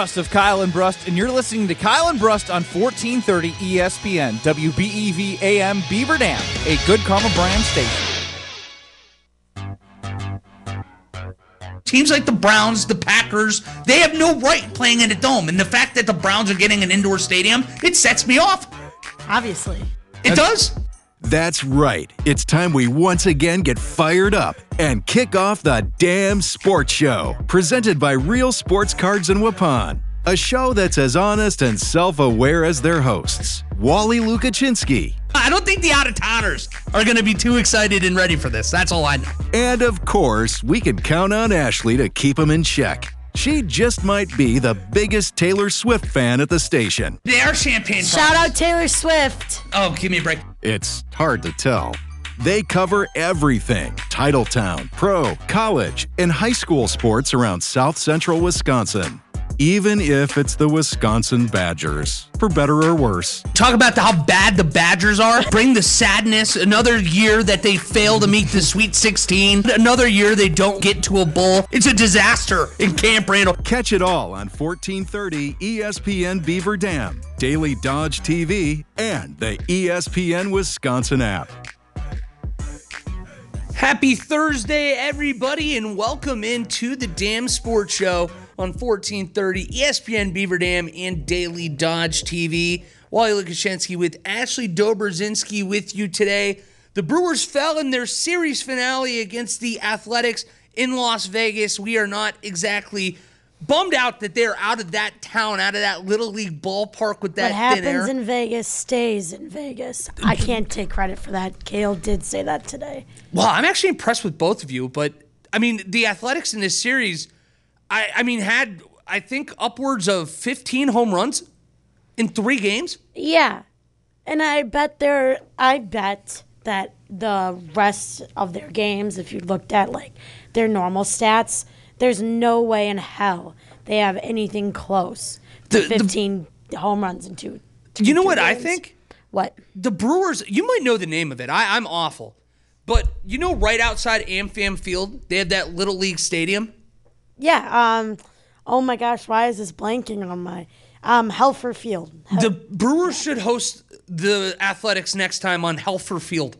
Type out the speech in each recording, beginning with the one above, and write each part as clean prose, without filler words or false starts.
Brust of Kyle and Brust, and you're listening to Kyle and Brust on 1430 ESPN, WBEV AM Beaver Dam, a Good Karma brand station. Teams like the Browns, the Packers, they have no right playing in a dome. And the fact that the Browns are getting an indoor stadium, it sets me off. Obviously. It does? That's right. It's time we once again get fired up and kick off the Damn Sports Show, presented by Real Sports Cards in Waupun. A show that's as honest and self-aware as their hosts, Wally Lukaczynski. I don't think the out-of-towners are going to be too excited and ready for this. That's all I know. And of course, we can count on Ashley to keep them in check. She just might be the biggest Taylor Swift fan at the station. They are champagne Shout products. out Taylor Swift. Oh, give me a break. It's hard to tell. They cover everything: Titletown, pro, college, and high school sports around South Central Wisconsin. Even if it's the Wisconsin Badgers, for better or worse. Talk about how bad the Badgers are. Bring the sadness. Another year that they fail to meet the Sweet 16. Another year they don't get to a bowl. It's a disaster in Camp Randall. Catch it all on 1430 ESPN Beaver Dam, Daily Dodge TV, and the ESPN Wisconsin app. Happy Thursday, everybody, and welcome into the Damn Sports Show on 1430 ESPN Beaver Dam and Daily Dodge TV. Wally Lukaczynski with Ashley Dobrzinski with you today. The Brewers fell in their series finale against the Athletics in Las Vegas. We are not exactly bummed out that they're out of that town, out of that Little League ballpark with that What thin air. happens in Vegas stays in Vegas. I can't take credit for that. Kale did say that today. Well, I'm actually impressed with both of you, but, I mean, the Athletics in this series, I mean, had, I think, upwards of 15 home runs in 3 games. Yeah. And I bet that the rest of their games, if you looked at like their normal stats, there's no way in hell they have anything close to 15 home runs in two. You know what games. I think? What? The Brewers, you might know the name of it. I'm awful. But you know right outside AmFam Field, they have that Little League stadium? Yeah. Oh my gosh, why is this blanking on my Helfer Field? The Brewers should host the Athletics next time on Helfer Field.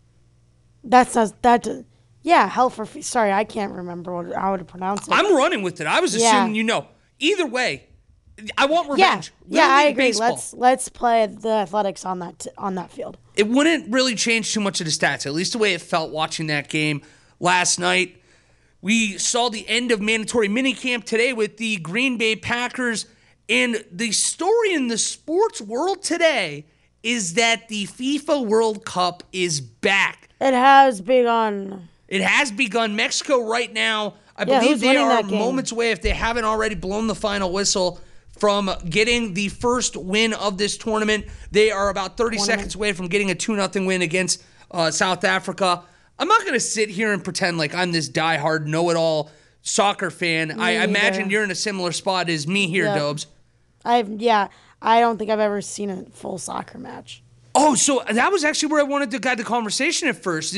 Yeah, Helfer Field. Sorry, I can't remember how to pronounce it. I'm running with it. I was assuming you know. Either way, I want revenge. Yeah, I agree. Baseball. Let's play the Athletics on that field. It wouldn't really change too much of the stats, at least the way it felt watching that game last night. We saw the end of mandatory minicamp today with the Green Bay Packers, and the story in the sports world today is that the FIFA World Cup is back. It has begun. It has begun. Mexico right now, I Yeah, believe who's they winning are that game? moments away, if they haven't already blown the final whistle, from getting the first win of this tournament. They are about 30 seconds away from getting a 2-0 win against South Africa. I'm not going to sit here and pretend like I'm this diehard, know-it-all soccer fan. I imagine you're in a similar spot as me here, Yep. Dobes. I don't think I've ever seen a full soccer match. Oh, so that was actually where I wanted to guide the conversation at first.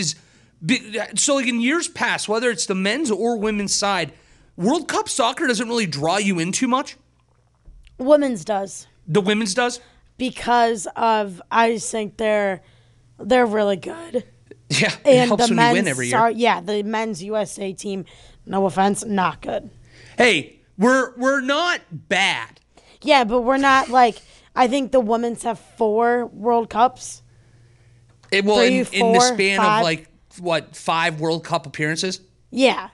So like in years past, whether it's the men's or women's side, World Cup soccer doesn't really draw you in too much? Women's does. The women's does? Because I just think they're really good. Yeah, it And helps the when you win men's, every year. the men's USA team, no offense, not good. Hey, we're not bad. Yeah, but we're not like, I think the women's have 4 World Cups. In 3, the 4, span 5. of 5 World Cup appearances? Yeah,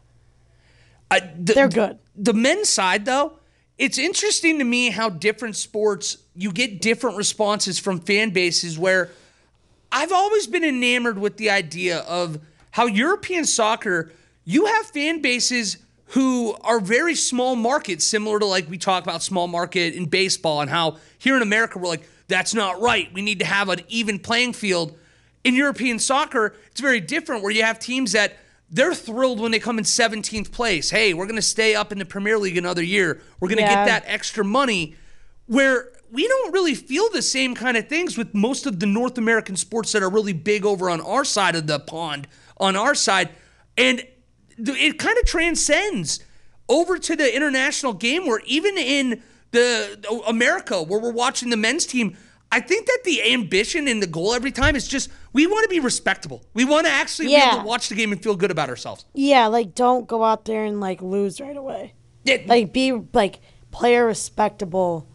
they're good. The men's side, though, it's interesting to me how different sports, you get different responses from fan bases, where I've always been enamored with the idea of how European soccer, you have fan bases who are very small markets, similar to like we talk about small market in baseball, and how here in America we're like, that's not right. We need to have an even playing field. In European soccer, it's very different, where you have teams that they're thrilled when they come in 17th place. Hey, we're going to stay up in the Premier League another year. We're going to get that extra money, where we don't really feel the same kind of things with most of the North American sports that are really big over on our side of the pond, on our side. And it kind of transcends over to the international game, where even in the America, where we're watching the men's team. I think that the ambition and the goal every time is just we want to be respectable. We want to actually be able to watch the game and feel good about ourselves. Yeah, like don't go out there and like lose right away. Yeah. Like be like play a respectable,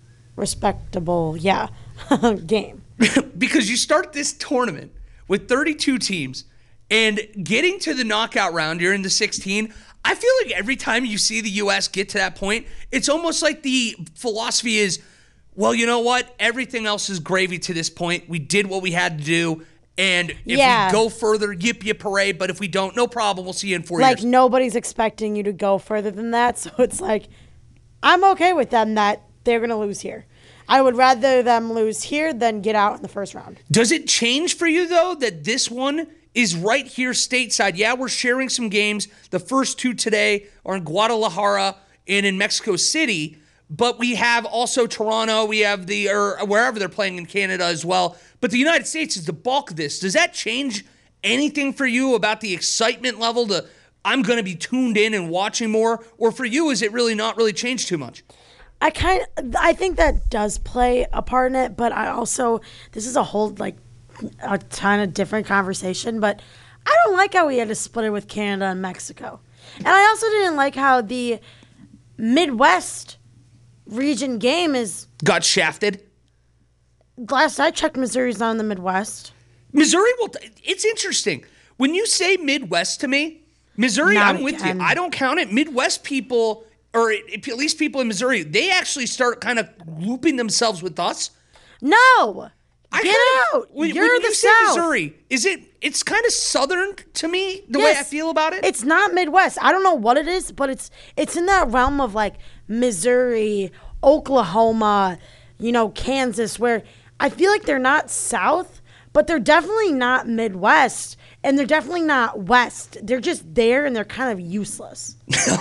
game. Because you start this tournament with 32 teams and getting to the knockout round, you're in the 16. I feel like every time you see the U.S. get to that point, it's almost like the philosophy is, well, you know what? Everything else is gravy to this point. We did what we had to do. And if we go further, yippee parade. But if we don't, no problem. We'll see you in 4 years. Like nobody's expecting you to go further than that. So it's like, I'm okay with them that they're going to lose here. I would rather them lose here than get out in the first round. Does it change for you, though, that this one is right here stateside? Yeah, we're sharing some games. The first two today are in Guadalajara and in Mexico City. But we have also Toronto, we have wherever they're playing in Canada as well. But the United States is the bulk of this. Does that change anything for you about the excitement level I'm going to be tuned in and watching more? Or for you, is it really not really changed too much? I think that does play a part in it, but this is a whole a ton of different conversation, but I don't like how we had to split it with Canada and Mexico. And I also didn't like how the Midwest region game got shafted. Last I checked, Missouri's not in the Midwest. Missouri it's interesting. When you say Midwest to me, Missouri, I'm with you. I don't count it. Midwest people, or at least people in Missouri, they actually start kind of looping themselves with us. No. Get out. When You're the you say South. Missouri, it's kind of Southern to me, the way I feel about it. It's not Midwest. I don't know what it is, but it's in that realm of like Missouri, Oklahoma, Kansas, where I feel like they're not South, but they're definitely not Midwest, and they're definitely not West. They're just there, and they're kind of useless.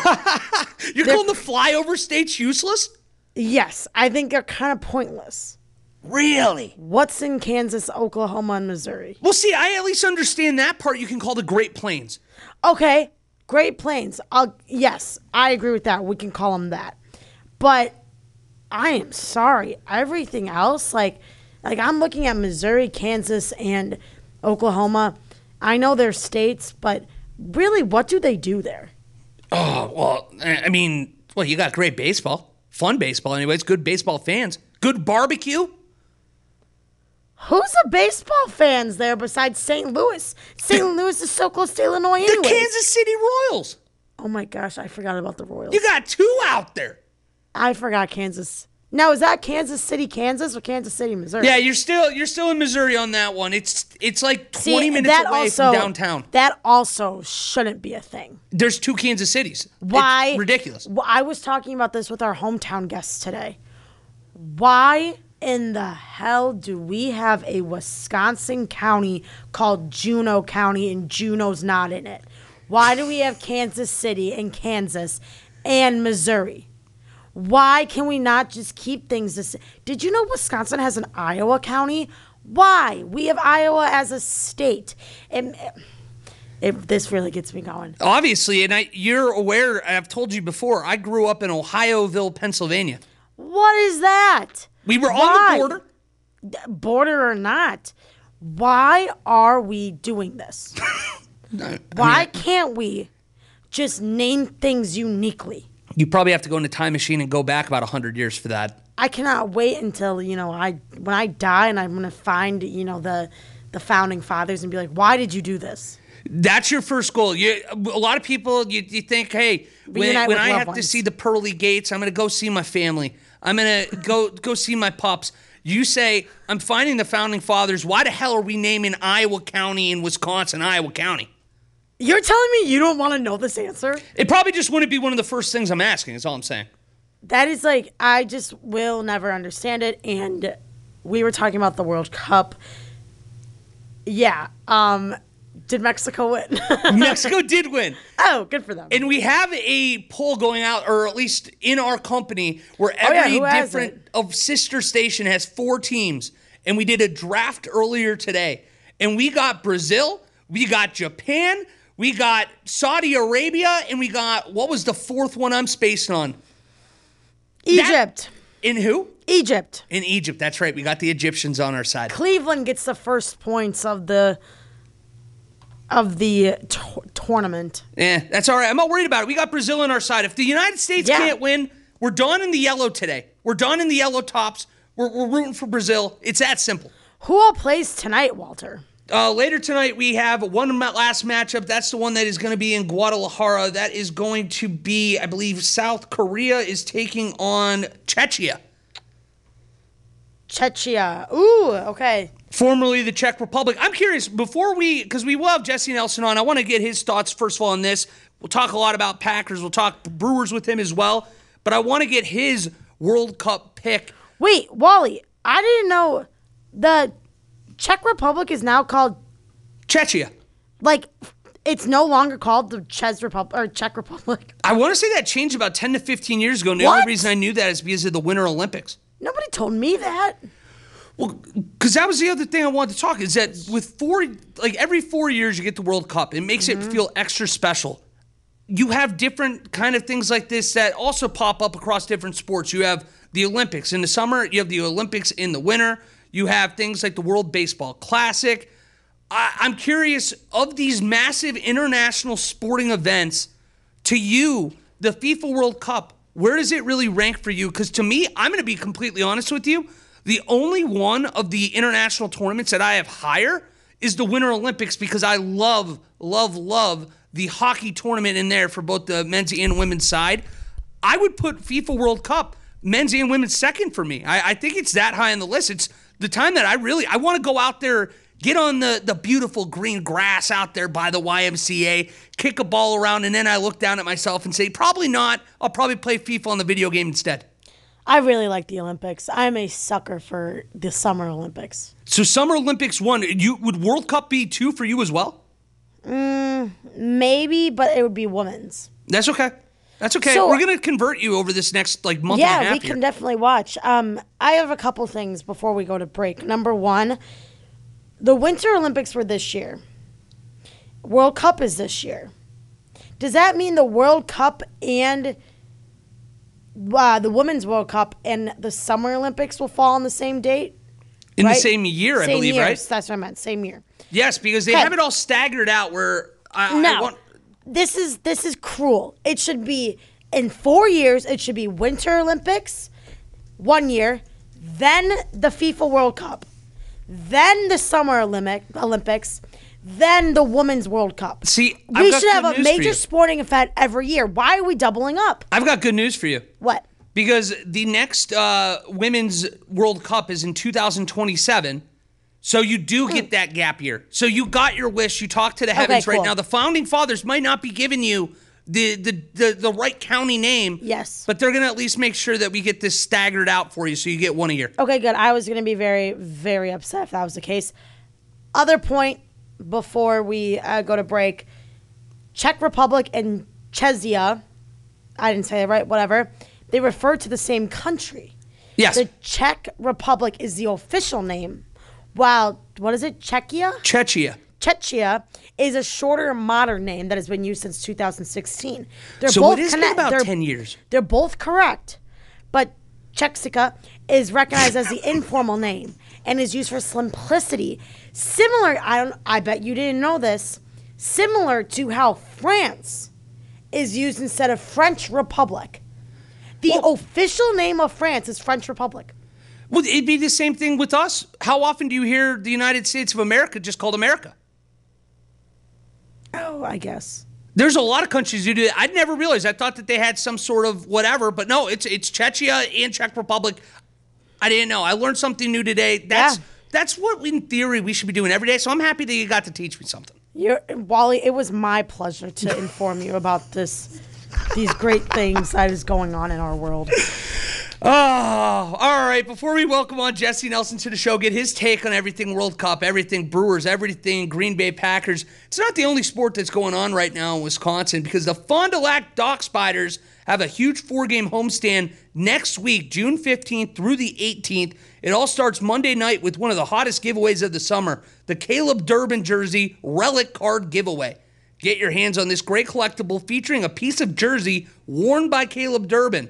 You're calling the flyover states useless? Yes, I think they're kind of pointless. Really? What's in Kansas, Oklahoma, and Missouri? Well, see, I at least understand that part you can call the Great Plains. Okay, Great Plains. Yes, I agree with that. We can call them that. But I am sorry. Everything else, like I'm looking at Missouri, Kansas, and Oklahoma. I know they're states, but really, what do they do there? Oh, well, I mean, you got great baseball. Fun baseball, anyways. Good baseball fans. Good barbecue. Who's the baseball fans there besides St. Louis? St. Louis is so close to Illinois anyways. The Kansas City Royals. Oh my gosh, I forgot about the Royals. You got two out there. I forgot Kansas. Now, is that Kansas City, Kansas, or Kansas City, Missouri? Yeah, you're still in Missouri on that one. It's like 20 minutes away from downtown. That also shouldn't be a thing. There's two Kansas Cities. Why? It's ridiculous. I was talking about this with our hometown guests today. Why in the hell do we have a Wisconsin county called Juneau County and Juneau's not in it? Why do we have Kansas City and Kansas and Missouri? Why can we not just keep things the same? Did you know Wisconsin has an Iowa county? Why? We have Iowa as a state. This really gets me going. Obviously, and you're aware, I've told you before, I grew up in Ohioville, Pennsylvania. What is that? We were on the border. Border or not, why are we doing this? Why can't we just name things uniquely? You probably have to go in a time machine and go back about 100 years for that. I cannot wait until, when I die and I'm going to find, the founding fathers and be like, why did you do this? That's your first goal. A lot of people, you think, hey, when I have to see the pearly gates, I'm going to go see my family. I'm going to go see my pups. You say, I'm finding the founding fathers. Why the hell are we naming Iowa County in Wisconsin, Iowa County? You're telling me you don't want to know this answer? It probably just wouldn't be one of the first things I'm asking, is all I'm saying. That is I just will never understand it. And we were talking about the World Cup. Yeah. Did Mexico win? Mexico did win. Oh, good for them. And we have a poll going out, or at least in our company, where every different sister station has 4 teams. And we did a draft earlier today. And we got Brazil, we got Japan, we got Saudi Arabia, and we got, what was the 4th one I'm spacing on? Egypt. In who? Egypt. In Egypt. That's right. We got the Egyptians on our side. Cleveland gets the first points of the tournament. That's all right. I'm not worried about it. We got Brazil on our side. If the United States can't win, we're done in the yellow today. We're done in the yellow tops. We're rooting for Brazil. It's that simple. Who all plays tonight, Walter? Later tonight, we have one last matchup. That's the one that is going to be in Guadalajara. That is going to be, I believe, South Korea is taking on Czechia. Czechia. Ooh, okay. Formerly the Czech Republic. I'm curious, because we will have Jesse Nelson on, I want to get his thoughts, first of all, on this. We'll talk a lot about Packers. We'll talk Brewers with him as well. But I want to get his World Cup pick. Wait, Wally, I didn't know the Czech Republic is now called Czechia. Like, it's no longer called the Czech Republic. I want to say that changed about 10 to 15 years ago. And the only reason I knew that is because of the Winter Olympics. Nobody told me that. Well, because that was the other thing I wanted to talk is that with every 4 years you get the World Cup. It makes it feel extra special. You have different kind of things like this that also pop up across different sports. You have the Olympics in the summer. You have the Olympics in the winter. You have things like the World Baseball Classic. I'm curious, of these massive international sporting events, to you, the FIFA World Cup, where does it really rank for you? Because to me, I'm going to be completely honest with you, the only one of the international tournaments that I have higher is the Winter Olympics because I love the hockey tournament in there for both the men's and women's side. I would put FIFA World Cup, men's and women's, second for me. I think it's that high on the list. It's the time that I want to go out there, get on the beautiful green grass out there by the YMCA, kick a ball around, and then I look down at myself and say, probably not. I'll probably play FIFA on the video game instead. I really like the Olympics. I'm a sucker for the Summer Olympics. So Summer Olympics 1, would World Cup be 2 for you as well? Maybe, but it would be women's. That's okay. That's okay. So, we're going to convert you over this next month and a half. Yeah, we can definitely watch. I have a couple things before we go to break. Number one, the Winter Olympics were this year. World Cup is this year. Does that mean the World Cup and the Women's World Cup and the Summer Olympics will fall on the same date? In the same year, I believe, right? That's what I meant, same year. Yes, because they have it all staggered out where This is cruel. It should be in 4 years, it should be Winter Olympics, 1 year, then the FIFA World Cup, then the Summer Olympics, then the Women's World Cup. See, we should have a major sporting event every year. Why are we doubling up? I've got good news for you. What? Because the next Women's World Cup is in 2027. So you do get that gap year. So you got your wish. You talked to the heavens right now. The founding fathers might not be giving you the right county name. Yes. But they're going to at least make sure that we get this staggered out for you so you get one a year. Okay, good. I was going to be very, very upset if that was the case. Other point before we go to break, Czech Republic and Czechia, I didn't say it right, whatever, they refer to the same country. Yes. The Czech Republic is the official name. Wow, what is it? Czechia? Czechia is a shorter modern name that has been used since 2016. So it has been about 10 years. They're both correct, but Czechia is recognized as the informal name and is used for simplicity. Similar, I bet you didn't know this, similar to how France is used instead of French Republic. The official name of France is French Republic. Well, it'd be the same thing with us. How often do you hear the United States of America just called America? Oh, I guess. There's a lot of countries who do that. I'd never realized. I thought that they had some sort of whatever, but no, it's Czechia and Czech Republic. I didn't know. I learned something new today. That's what, in theory, we should be doing every day, so I'm happy that you got to teach me something. Wally, it was my pleasure to inform you about these great things that is going on in our world. Oh, all right. Before we welcome on Jesse Nelson to the show, get his take on everything World Cup, everything Brewers, everything Green Bay Packers. It's not the only sport that's going on right now in Wisconsin because the Fond du Lac Dock Spiders have a huge 4-game homestand next week, June 15th through the 18th. It all starts Monday night with one of the hottest giveaways of the summer, the Caleb Durbin jersey relic card giveaway. Get your hands on this great collectible featuring a piece of jersey worn by Caleb Durbin.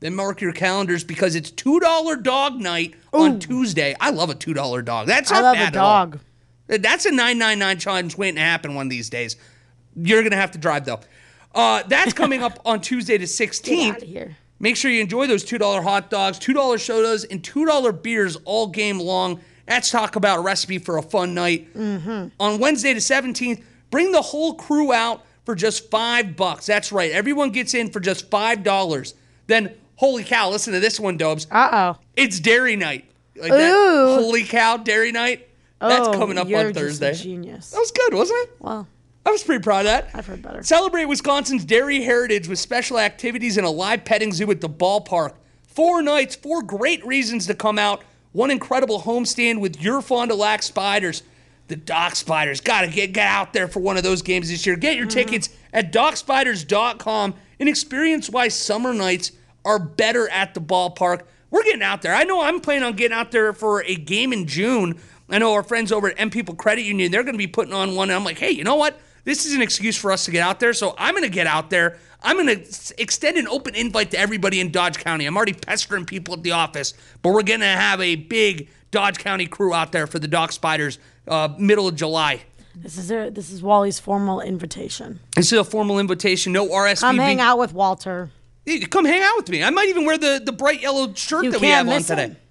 then mark your calendars because it's $2 dog night on Tuesday. I love a $2 dog. That's not love bad a dog. At all. That's a $9.99 challenge waiting to happen one of these days. You're going to have to drive, though. That's coming up on Tuesday the 16th. Get out of here. Make sure you enjoy those $2 hot dogs, $2 sodas, and $2 beers all game long. Let's talk about a recipe for a fun night. On Wednesday the 17th, bring the whole crew out for just $5. That's right. Everyone gets in for just $5. Then, holy cow, listen to this one, Dobes. Uh-oh. It's dairy night. Like that. Ooh. Holy cow, dairy night. That's coming up you're on Thursday. Just a genius. That was good, wasn't it? Well, I was pretty proud of that. I've heard better. Celebrate Wisconsin's dairy heritage with special activities and a live petting zoo at the ballpark. 4 nights, 4 great reasons to come out. One incredible homestand with your Fond du Lac Spiders. The Dock Spiders. Got to get out there for one of those games this year. Get your tickets at DockSpiders.com and experience why summer nights are better at the ballpark. We're getting out there. I know I'm planning on getting out there for a game in June. I know our friends over at M People Credit Union, they're going to be putting on one. And I'm like, hey, you know what? This is an excuse for us to get out there, so I'm going to get out there. I'm going to extend an open invite to everybody in Dodge County. I'm already pestering people at the office, but we're going to have a big Dodge County crew out there for the Dock Spiders middle of July. This is Wally's formal invitation. This is a formal invitation. No RSVP. Come hang out with Walter. Come hang out with me. I might even wear the bright yellow shirt that we have on today. Him.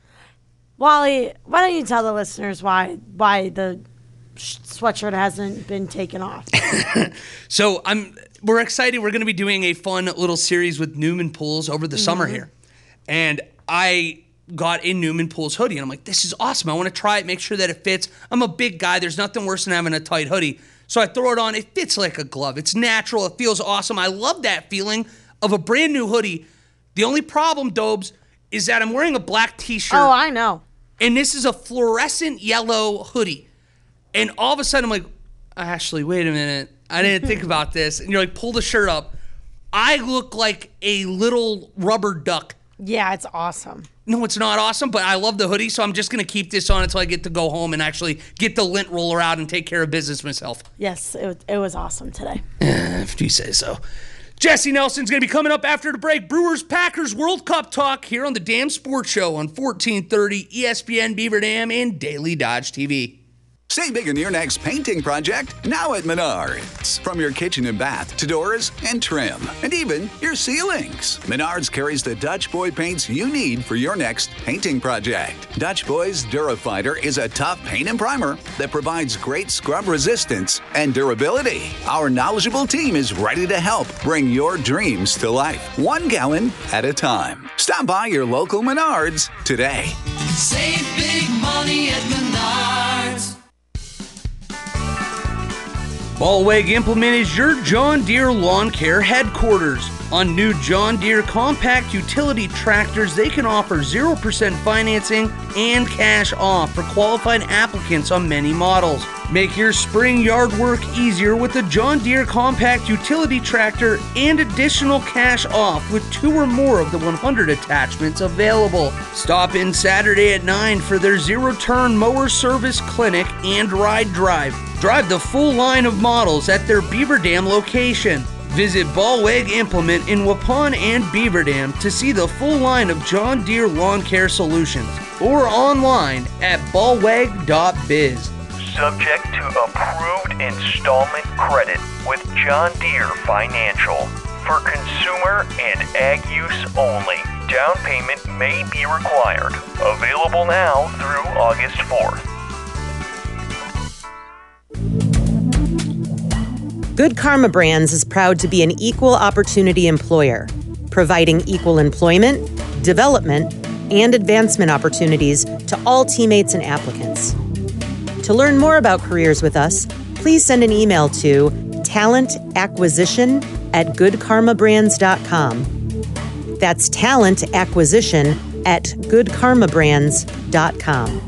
Wally, why don't you tell the listeners why the sweatshirt hasn't been taken off? So we're excited. We're going to be doing a fun little series with Newman Pools over the summer here. And I got a Newman Pools hoodie, and I'm like, this is awesome. I want to try it, make sure that it fits. I'm a big guy. There's nothing worse than having a tight hoodie. So I throw it on. It fits like a glove. It's natural. It feels awesome. I love that feeling of a brand new hoodie. The only problem, Dobes, is that I'm wearing a black t-shirt. Oh, I know. And this is a fluorescent yellow hoodie. And all of a sudden, I'm like, Ashley, wait a minute. I didn't think about this. And you're like, pull the shirt up. I look like a little rubber duck. Yeah, it's awesome. No, it's not awesome, but I love the hoodie, so I'm just going to keep this on until I get to go home and actually get the lint roller out and take care of business myself. Yes, it was awesome today. If you say so. Jesse Nelson's going to be coming up after the break. Brewers-Packers World Cup talk here on the Dam Sports Show on 1430 ESPN Beaver Dam and Daily Dodge TV. Save big on your next painting project now at Menards. From your kitchen and bath to doors and trim, and even your ceilings. Menards carries the Dutch Boy paints you need for your next painting project. Dutch Boy's Durafighter is a tough paint and primer that provides great scrub resistance and durability. Our knowledgeable team is ready to help bring your dreams to life, 1 gallon at a time. Stop by your local Menards today. Save big money at Menards. Ballweg Implement is your John Deere lawn care headquarters. On new John Deere compact utility tractors, they can offer 0% financing and cash off for qualified applicants on many models. Make your spring yard work easier with a John Deere compact utility tractor and additional cash off with 2 or more of the 100 attachments available. Stop in Saturday at 9 for their zero-turn mower service clinic and ride drive. Drive the full line of models at their Beaver Dam location. Visit Ballweg Implement in Waupun and Beaver Dam to see the full line of John Deere lawn care solutions or online at ballweg.biz. Subject to approved installment credit with John Deere Financial. For consumer and ag use only. Down payment may be required. Available now through August 4th. Good Karma Brands is proud to be an equal opportunity employer, providing equal employment, development, and advancement opportunities to all teammates and applicants. To learn more about careers with us, please send an email to talentacquisition@goodkarmabrands.com. That's talentacquisition@goodkarmabrands.com.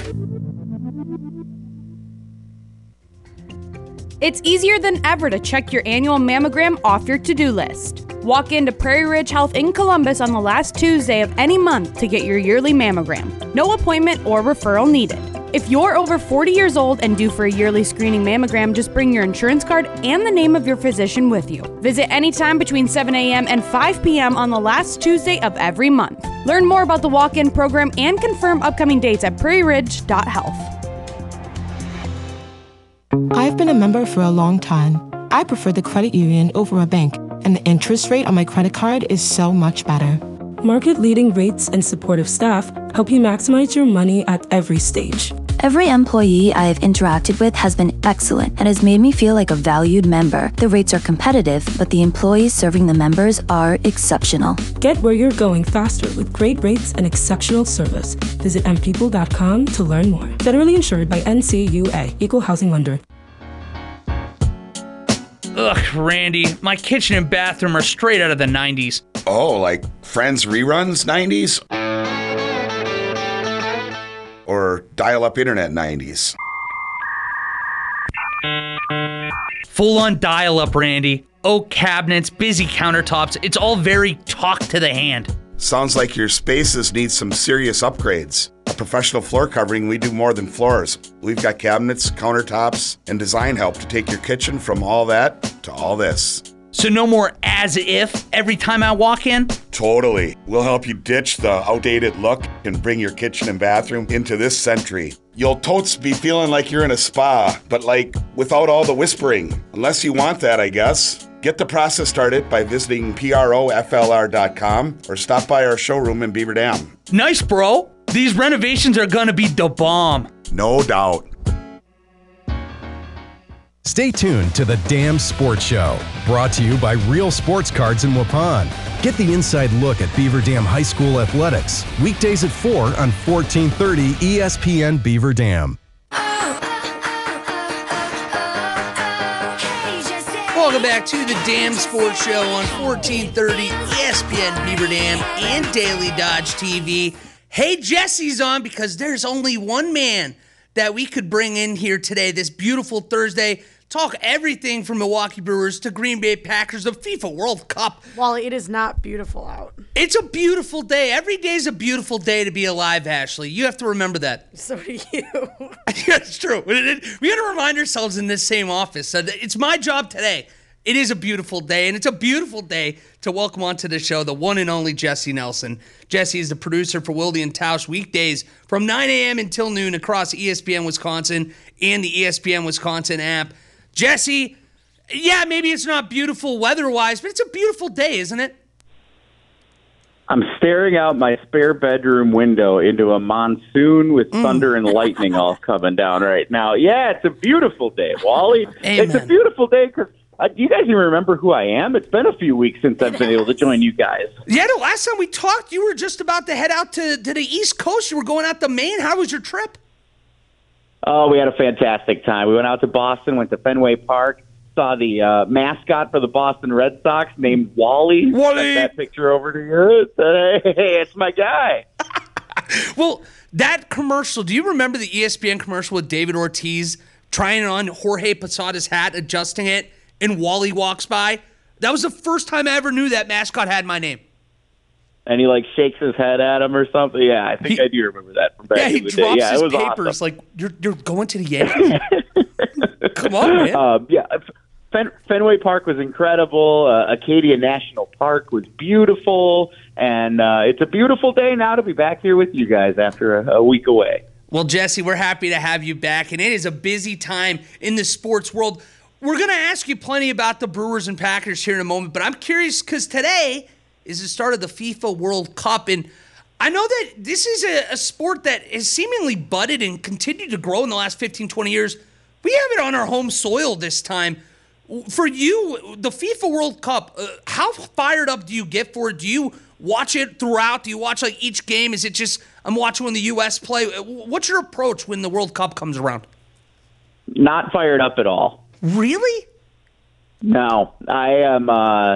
It's easier than ever to check your annual mammogram off your to-do list. Walk into Prairie Ridge Health in Columbus on the last Tuesday of any month to get your yearly mammogram. No appointment or referral needed. If you're over 40 years old and due for a yearly screening mammogram, just bring your insurance card and the name of your physician with you. Visit anytime between 7 a.m. and 5 p.m. on the last Tuesday of every month. Learn more about the walk-in program and confirm upcoming dates at prairieridge.health. I've been a member for a long time. I prefer the credit union over a bank, and the interest rate on my credit card is so much better. Market-leading rates and supportive staff help you maximize your money at every stage. Every employee I have interacted with has been excellent and has made me feel like a valued member. The rates are competitive, but the employees serving the members are exceptional. Get where you're going faster with great rates and exceptional service. Visit mpeople.com to learn more. Federally insured by NCUA, Equal Housing Lender. Ugh, Randy, my kitchen and bathroom are straight out of the 90s. Oh, like Friends reruns 90s? Or dial-up internet 90s? Full-on dial-up, Randy. Oak cabinets, busy countertops. It's all very talk to the hand. Sounds like your spaces need some serious upgrades. A professional floor covering, we do more than floors. We've got cabinets, countertops, and design help to take your kitchen from all that to all this. So no more as if every time I walk in? Totally. We'll help you ditch the outdated look and bring your kitchen and bathroom into this century. You'll totes be feeling like you're in a spa, but like without all the whispering. Unless you want that, I guess. Get the process started by visiting PROFLR.com or stop by our showroom in Beaver Dam. Nice, bro. These renovations are gonna be the bomb. No doubt. Stay tuned to the Damn Sports Show, brought to you by Real Sports Cards in Waupun. Get the inside look at Beaver Dam High School athletics, weekdays at 4 on 1430 ESPN Beaver Dam. Welcome back to the Damn Sports Show on 1430 ESPN Beaver Dam and Daily Dodge TV. Hey, Jesse's on because there's only one man that we could bring in here today, this beautiful Thursday. Talk everything from Milwaukee Brewers to Green Bay Packers, the FIFA World Cup. Well, it is not beautiful out. It's a beautiful day. Every day is a beautiful day to be alive, Ashley. You have to remember that. So do you. Yeah, it's true. We got to remind ourselves in this same office. So it's my job today. It is a beautiful day, and it's a beautiful day to welcome onto the show the one and only Jesse Nelson. Jesse is the producer for Wilde and Tausch weekdays from 9 a.m. until noon across ESPN Wisconsin and the ESPN Wisconsin app. Jesse, yeah, maybe it's not beautiful weather-wise, but it's a beautiful day, isn't it? I'm staring out my spare bedroom window into a monsoon with thunder and lightning all coming down right now. Yeah, it's a beautiful day, Wally. It's a beautiful day because do you guys even remember who I am? It's been a few weeks since I've been able to join you guys. Yeah, the last time we talked, you were just about to head out to the East Coast. You were going out to Maine. How was your trip? Oh, we had a fantastic time. We went out to Boston, went to Fenway Park, saw the mascot for the Boston Red Sox named Wally. Wally! Sent that picture over to you. Hey, it's my guy. Well, that commercial, do you remember the ESPN commercial with David Ortiz trying on Jorge Posada's hat, adjusting it, and Wally walks by? That was the first time I ever knew that mascot had my name. And he shakes his head at him or something. Yeah, I think I do remember that from back in the day. Yeah, he drops his papers awesome. like, you're going to the Yankees? Come on, man. Fenway Park was incredible. Acadia National Park was beautiful. And it's a beautiful day now to be back here with you guys after a week away. Well, Jesse, we're happy to have you back. And it is a busy time in the sports world. We're going to ask you plenty about the Brewers and Packers here in a moment. But I'm curious because today is the start of the FIFA World Cup. And I know that this is a sport that has seemingly budded and continued to grow in the last 15, 20 years. We have it on our home soil this time. For you, the FIFA World Cup, how fired up do you get for it? Do you watch it throughout? Do you watch each game? Is it just I'm watching when the U.S. play? What's your approach when the World Cup comes around? Not fired up at all. Really? No, I am.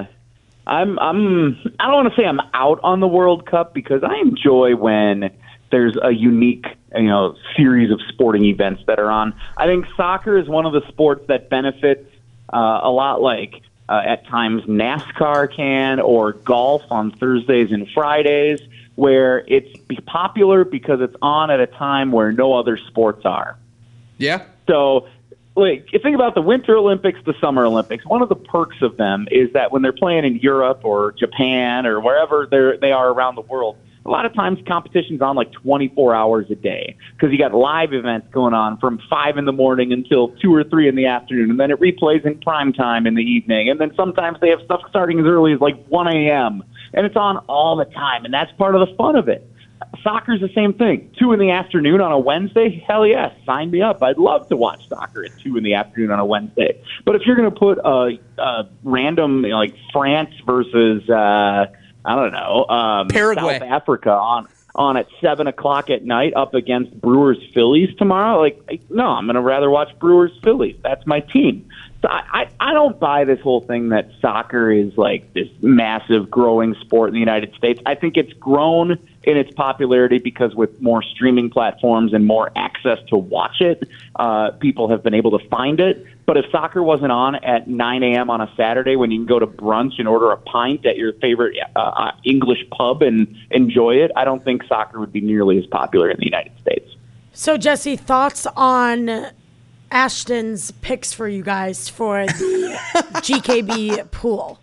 I don't want to say I'm out on the World Cup because I enjoy when there's a unique, series of sporting events that are on. I think soccer is one of the sports that benefits a lot like at times NASCAR can, or golf on Thursdays and Fridays, where it's popular because it's on at a time where no other sports are. Yeah. So, like, you think about the Winter Olympics, the Summer Olympics. One of the perks of them is that when they're playing in Europe or Japan or wherever they are around the world, a lot of times competition's on like 24 hours a day because you got live events going on from 5 in the morning until 2 or 3 in the afternoon, and then it replays in prime time in the evening, and then sometimes they have stuff starting as early as like 1 a.m., and it's on all the time, and that's part of the fun of it. Soccer's the same thing. 2 in the afternoon on a Wednesday? Hell yes, sign me up. I'd love to watch soccer at 2 in the afternoon on a Wednesday. But if you're going to put a random, like France versus Paraguay, South Africa on at 7 o'clock at night up against Brewers Phillies tomorrow, no, I'm going to rather watch Brewers Phillies. That's my team. So I don't buy this whole thing that soccer is like this massive growing sport in the United States. I think it's grown in its popularity because with more streaming platforms and more access to watch it, people have been able to find it. But if soccer wasn't on at 9 a.m. on a Saturday when you can go to brunch and order a pint at your favorite English pub and enjoy it, I don't think soccer would be nearly as popular in the United States. So, Jesse, thoughts on Ashton's picks for you guys for the GKB pool?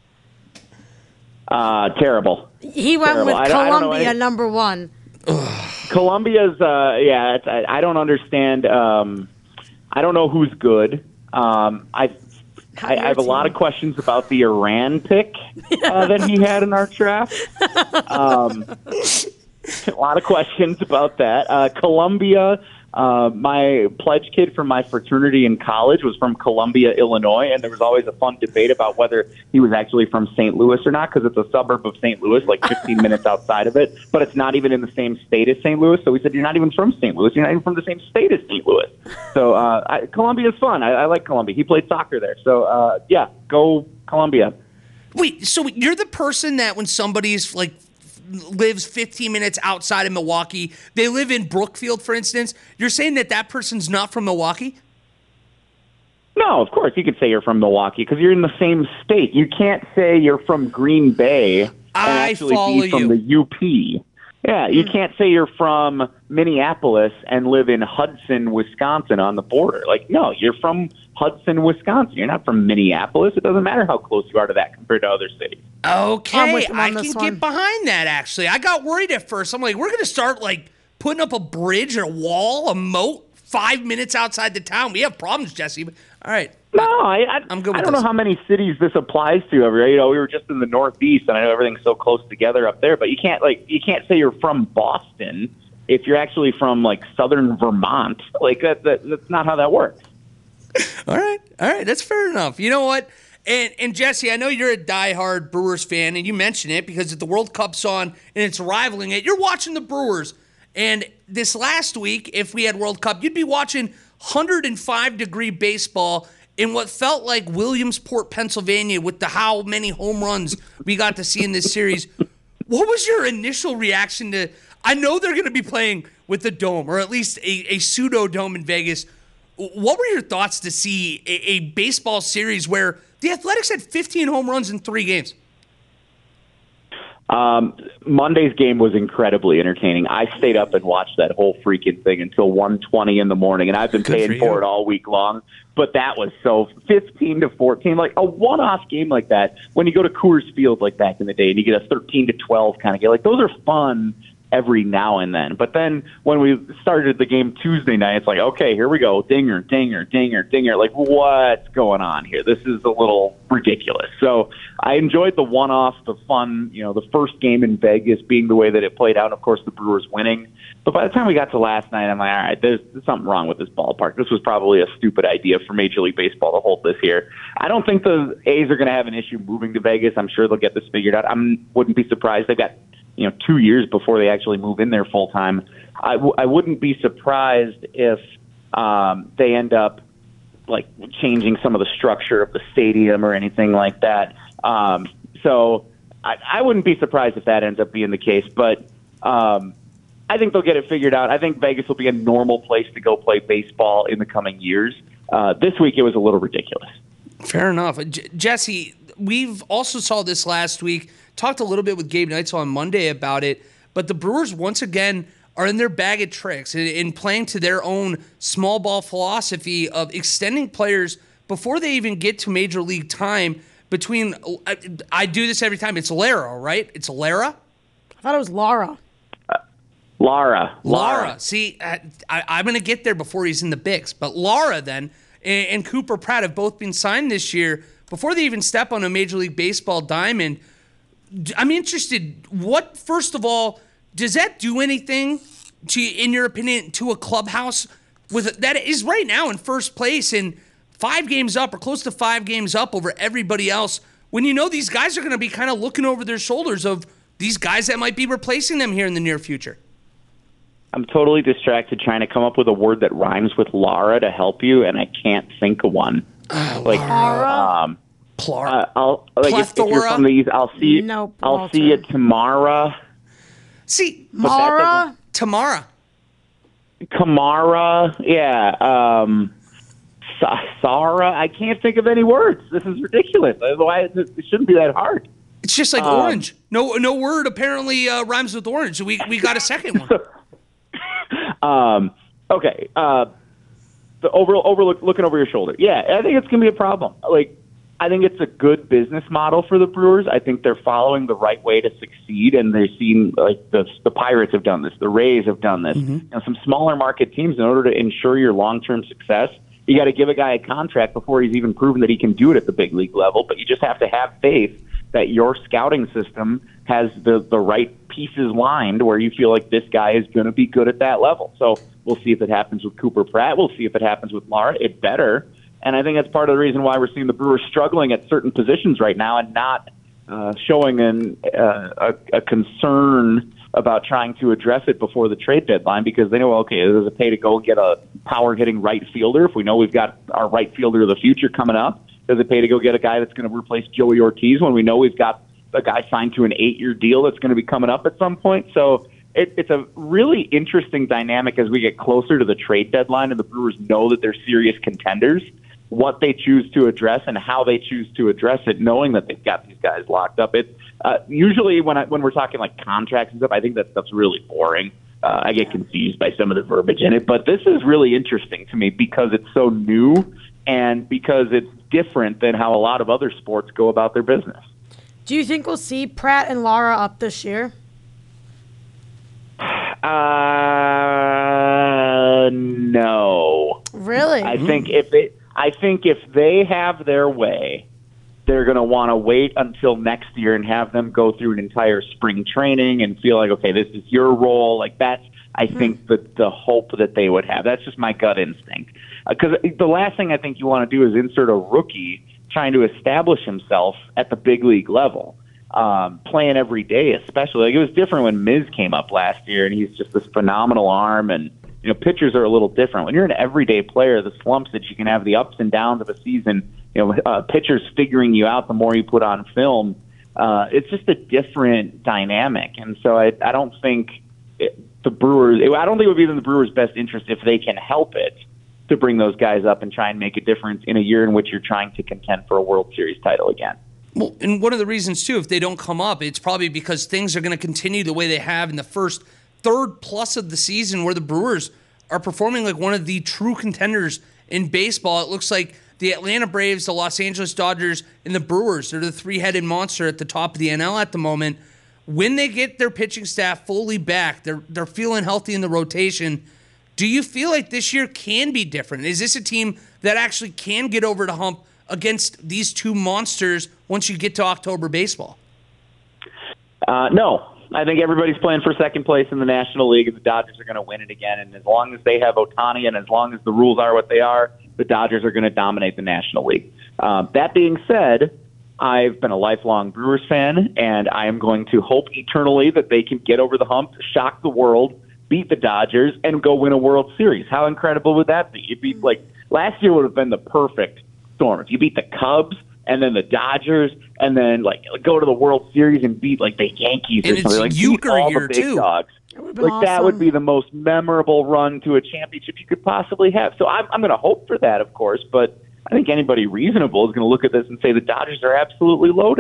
Terrible. He went with Columbia number 1. Columbia's, I don't understand. I don't know who's good. I have a lot of questions about the Iran pick that he had in our draft. A lot of questions about that. Columbia, my pledge kid from my fraternity in college was from Columbia, Illinois, and there was always a fun debate about whether he was actually from St. Louis or not, because it's a suburb of St. Louis, like 15 minutes outside of it, but it's not even in the same state as St. Louis. So we said, you're not even from St. Louis. You're not even from the same state as St. Louis. So Columbia's fun. I like Columbia. He played soccer there. So, go Columbia. Wait, so you're the person that when somebody's like lives 15 minutes outside of Milwaukee, they live in Brookfield, for instance, you're saying that person's not from Milwaukee? No, of course. You could say you're from Milwaukee because you're in the same state. You can't say you're from Green Bay and actually be from the UP. Yeah, you can't say you're from Minneapolis and live in Hudson, Wisconsin on the border. Like, no, you're from Hudson, Wisconsin. You're not from Minneapolis. It doesn't matter how close you are to that compared to other cities. Okay, I can get behind that, actually. I got worried at first. I'm like, we're going to start, like, putting up a bridge or a wall, a moat, 5 minutes outside the town. We have problems, Jesse. But, all right. No, I'm good with I don't know how many cities this applies to. We were just in the Northeast, and I know everything's so close together up there. But you can't say you're from Boston if you're actually from like southern Vermont. Like that's not how that works. All right, that's fair enough. You know what? And Jesse, I know you're a diehard Brewers fan, and you mentioned it because if the World Cup's on and it's rivaling it, you're watching the Brewers. And this last week, if we had World Cup, you'd be watching 105-degree baseball in what felt like Williamsport, Pennsylvania, with how many home runs we got to see in this series. What was your initial reaction to? I know they're going to be playing with the dome, or at least a pseudo dome in Vegas. What were your thoughts to see a baseball series where the Athletics had 15 home runs in 3 games? Monday's game was incredibly entertaining. I stayed up and watched that whole freaking thing until 1:20 in the morning, and I've been paying for it all week long. But that was so 15-14, like a one-off game like that. When you go to Coors Field like back in the day, and you get a 13-12 kind of game, like those are fun every now and then. But then when we started the game Tuesday night, it's like, okay, here we go. Dinger, dinger, dinger, dinger. Like, what's going on here? This is a little ridiculous. So I enjoyed the one-off, the fun, the first game in Vegas being the way that it played out. And of course, the Brewers winning. But by the time we got to last night, I'm like, all right, there's something wrong with this ballpark. This was probably a stupid idea for Major League Baseball to hold this here. I don't think the A's are going to have an issue moving to Vegas. I'm sure they'll get this figured out. Wouldn't be surprised. They've got 2 years before they actually move in there full time. I wouldn't be surprised if they end up like changing some of the structure of the stadium or anything like that. So I wouldn't be surprised if that ends up being the case. But I think they'll get it figured out. I think Vegas will be a normal place to go play baseball in the coming years. This week it was a little ridiculous. Fair enough. Jesse, we've also saw this last week. Talked a little bit with Gabe Neitzel on Monday about it, But the Brewers, once again, are in their bag of tricks in playing to their own small ball philosophy of extending players before they even get to major league time between, I do this every time, it's Lara, right? It's Lara? I thought it was Laura. Lara. See, I'm going to get there before he's in the Bigs. But Lara then and Cooper Pratt have both been signed this year before they even step on a Major League Baseball diamond. I'm interested, first of all, does that do anything, in your opinion, to a clubhouse that is right now in first place and 5 games up or close to 5 games up over everybody else, when you know these guys are going to be kind of looking over their shoulders of these guys that might be replacing them here in the near future? I'm totally distracted trying to come up with a word that rhymes with Lara to help you, and I can't think of one. Lara? If you're from the East, I'll see. Nope, I'll see you tomorrow. See, Mara? Tamara. Kamara, yeah. Sara, I can't think of any words. This is ridiculous. Otherwise, it shouldn't be that hard. It's just like orange. No word apparently rhymes with orange. We got a second one. Okay. Looking over your shoulder. Yeah, I think it's going to be a problem. I think it's a good business model for the Brewers. I think they're following the right way to succeed, and they've seen the Pirates have done this, the Rays have done this. Mm-hmm. Some smaller market teams, in order to ensure your long-term success, you got to give a guy a contract before he's even proven that he can do it at the big league level. But you just have to have faith that your scouting system has the right pieces lined where you feel like this guy is going to be good at that level. So we'll see if it happens with Cooper Pratt. We'll see if it happens with Lara. It better. And I think that's part of the reason why we're seeing the Brewers struggling at certain positions right now and not showing a concern about trying to address it before the trade deadline, because they know, okay, there's a pay to go get a power-hitting right fielder. If we know we've got our right fielder of the future coming up, there's a pay to go get a guy that's going to replace Joey Ortiz when we know we've got a guy signed to an 8-year deal that's going to be coming up at some point. So it's a really interesting dynamic as we get closer to the trade deadline and the Brewers know that they're serious contenders, what they choose to address and how they choose to address it, knowing that they've got these guys locked up. Usually when we're talking like contracts and stuff, I think that stuff's really boring. I get confused by some of the verbiage in it, but this is really interesting to me because it's so new and because it's different than how a lot of other sports go about their business. Do you think we'll see Pratt and Lara up this year? No. Really? I think if they have their way, they're going to want to wait until next year and have them go through an entire spring training and feel like, okay, this is your role. Like that's, I think, the hope that they would have. That's just my gut instinct. Because the last thing I think you want to do is insert a rookie trying to establish himself at the big league level, playing every day especially. Like it was different when Miz came up last year, and he's just this phenomenal arm, and pitchers are a little different. When you're an everyday player, the slumps that you can have, the ups and downs of a season, pitchers figuring you out the more you put on film, it's just a different dynamic. And so I don't think the Brewers, I don't think it would be in the Brewers' best interest if they can help it to bring those guys up and try and make a difference in a year in which you're trying to contend for a World Series title again. Well, and one of the reasons, too, if they don't come up, it's probably because things are going to continue the way they have in the first third plus of the season where the Brewers are performing like one of the true contenders in baseball. It looks like the Atlanta Braves, the Los Angeles Dodgers, and the Brewers, they're the three-headed monster at the top of the NL at the moment. When they get their pitching staff fully back, they're feeling healthy in the rotation. Do you feel like this year can be different? Is this a team that actually can get over the hump against these two monsters once you get to October baseball? No. I think everybody's playing for second place in the National League, and the Dodgers are going to win it again. And as long as they have Ohtani and as long as the rules are what they are, the Dodgers are going to dominate the National League. That being said, I've been a lifelong Brewers fan, and I am going to hope eternally that they can get over the hump, shock the world, beat the Dodgers, and go win a World Series. How incredible would that be? It'd be like last year would have been the perfect storm. If you beat the Cubs and then the Dodgers and then like go to the World Series and beat like the Yankees and or something, like beat all the big dogs. Like awesome. That would be the most memorable run to a championship you could possibly have. So I'm going to hope for that, of course, but I think anybody reasonable is going to look at this and say the Dodgers are absolutely loaded.